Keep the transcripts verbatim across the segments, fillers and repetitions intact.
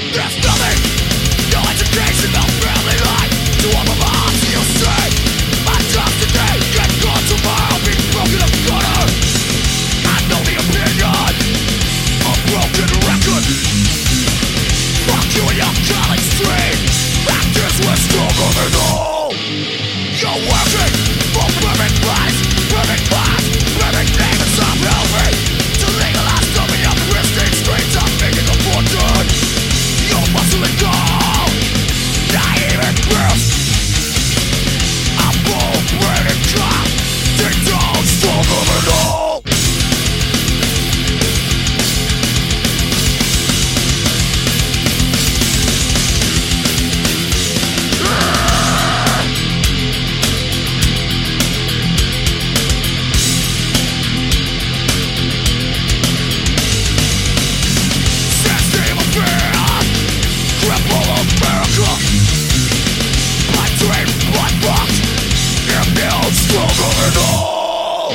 There's nothing, no education, no family life. To open my eyes, you'll see my jobs today get gone tomorrow, be broken up gutter. I know the opinion, a broken record. Fuck you and your college street. Actors were stronger than all. You're working for perfect price, perfect class, perfect name, and some healthy. To legalize dumping up pristine streets, I'm making a fortune. You're muscling gold, naive and gross. I'm bull-brained cop, ding dong, stronger than all. Stronger than all.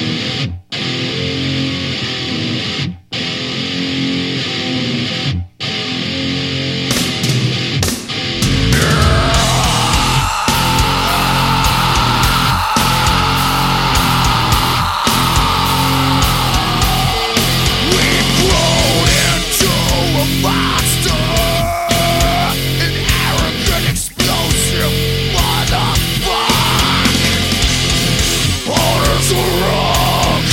We've grown into a monster, an arrogant, explosive motherfucker. Orders are wrong,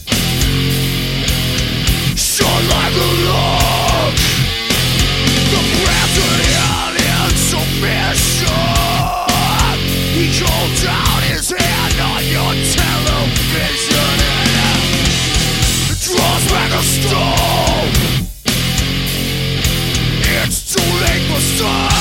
short like a log. The president in submission, he holds out his hand on your television and draws back a stone. It's too late for some.